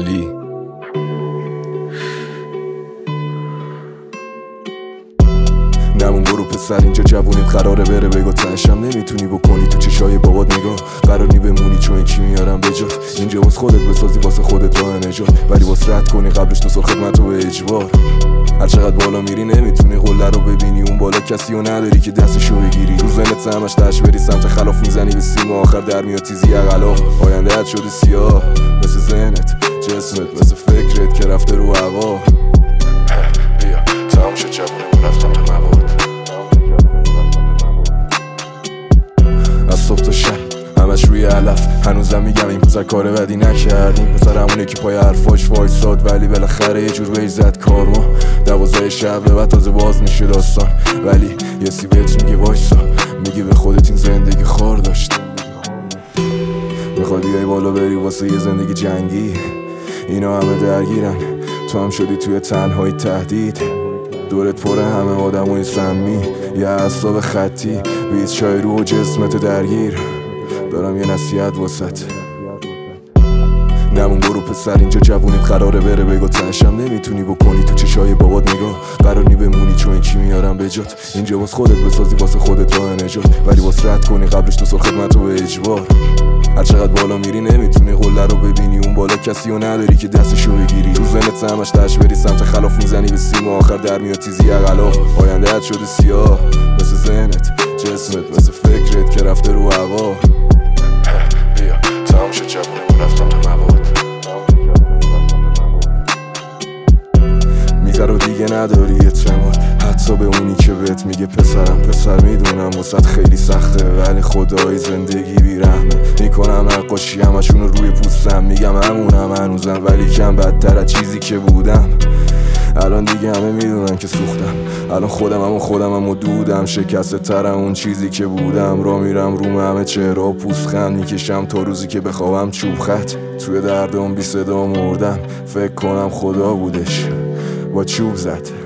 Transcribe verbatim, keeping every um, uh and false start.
علی. نمون برو پسر، اینجا جوونیت قراره بره بگو تهشم نمیتونی بکنی تو چشای بابات نگاه. قرار نی بمونی چون کی میارم بجات، اینجا واسه خودت بسازی واسه خودت راه نجات، ولی واسه رد کنی قبلش تو سال خدمتو به اجبار. هر چقدر بالا میری نمیتونی قله رو ببینی، اون بالا کسی رو نداری که دستشو بگیری. رو زنت همش تش بری سمت خلاف، میزنی به سیم و آخر در میاد تیزی اغلاف. آینده ات شده سیاه مثل ذهنت، جسمت مثل فکرت که رفته رو هوا. بیا تمام شد جوونمون رفتم تو مواد. از صبح تا شب همش روی علف، هنوزم میگم این پسر کار بدی نکرد. این پسر همونه که پای حرفاش وایساد، ولی بالاخره یه جور وی زد کارما. دوازده شب به بعد تازه باز میشه داستان، ولی یه سی بهت میگه وایسا، میگه به خودت این زندگی خار داشت. میخوای بیای بالا بری واسه یه زندگی جنگی، اینا همه درگیرن، تو هم شدی توی تنهایی تهدید. دورت پر همه آدمای سمی، یه اعصاب خطی، بیست چای رو و جسمت درگیر. دارم یه نصیحت واسط، نمون برو پسر، اینجا جوونیت قراره بره بگو تهشم نمیتونی بکنی تو چشای بابات نگاه. قرار نی بمونی چون کی میارم بجات، اینجا واسه خودت بسازی واسه خودت راه نجات، ولی واسه رد کنی قبلش تو سال خدمتو به اجبار. هر چقدر بالا میری نمیتونی قله رو ببینی، اون بالا کسی رو نداری که دستشو بگیری. رو زنت همش تش بری سمت خلاف، میزنی به سیم و آخر در میاد تیزی اغلاف. آینده ات شده سیاه مثل ذهنت، جسمت مثل فکرت که رفته رو هوا. بیا تمام شد جوونمون رفتم تو مواد. میذار و دیگه نداری اعتماد، حتی به اونی که بهت میگه پسرم. پسر میدونم واسط خیلی سخته، ولی خدای زندگی بیرحمه. میکنم نقاشی همشون رو روی پوستم، میگم همونم هنوزم، ولی کم بدتر از چیزی که بودم. الان دیگه همه میدونن که سوختم، الان خودم همون خودم هم و دودم، شکسته ترم اون چیزی که بودم. را میرم روم همه چهره و پوستخند میکشم تا روزی که بخوابم چوب خط. توی دردم بی صدا مردم، فکر کنم خدا بودش با چوب زد.